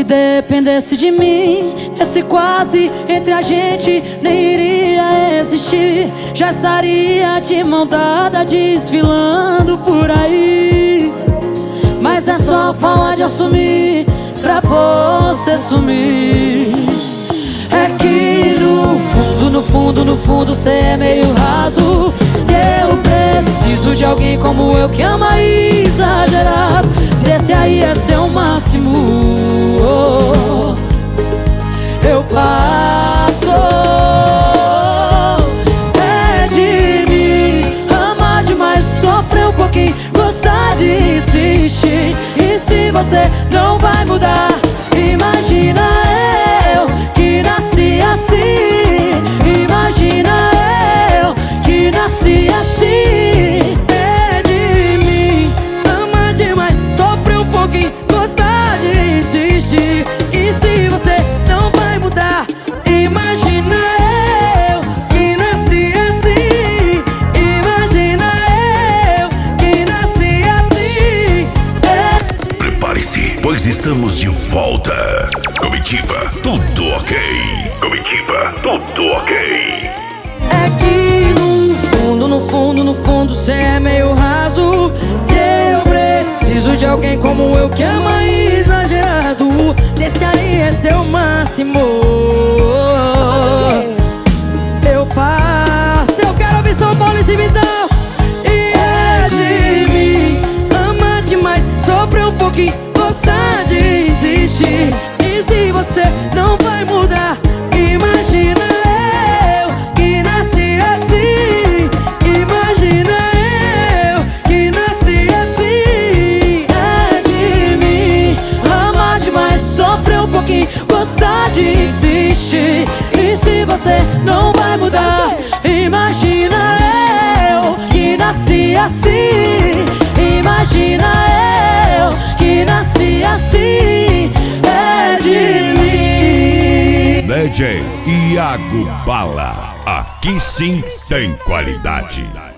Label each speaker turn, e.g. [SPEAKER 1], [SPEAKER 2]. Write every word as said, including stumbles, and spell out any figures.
[SPEAKER 1] Se dependesse de mim, esse quase entre a gente nem iria existir. Já estaria de mão dada desfilando por aí. Mas é só falar de assumir pra você sumir. É que no fundo, no fundo, no fundo cê é meio raso. E eu preciso de alguém como eu que ama exagerado. Se esse aí é seu máximo, oh, eu passo. É de mim amar demais, sofrer um pouquinho, gostar de insistir. E se você não vai mudar, imagina eu que nasci assim. Imagina eu que nasci assim. É de mim amar demais, sofrer um pouquinho, gostar de insistir. E se você não vai mudar, imagina eu que nasci assim. Imagina eu que nasci assim. É...
[SPEAKER 2] Prepare-se, pois estamos de volta. Comitiva, tudo ok. Comitiva, tudo ok.
[SPEAKER 1] É que no fundo, no fundo, no fundo cê é meio raso. E eu preciso de alguém como eu que ama exagerado. Se esse aí é seu máximo, eu passo. Eu quero ouvir São Paulo e Cibitão. E é de mim amar demais, sofrer um pouquinho, gostar de insistir. E se você não vai mudar, imagina eu que nasci assim. Imagina eu que nasci assim. É de mim amar demais, sofrer um pouquinho, gostar de insistir. E se você não vai mudar, imagina eu que nasci assim. Imagina eu que nasci assim. É de mim.
[SPEAKER 2] D J Iago Bala, aqui sim tem qualidade.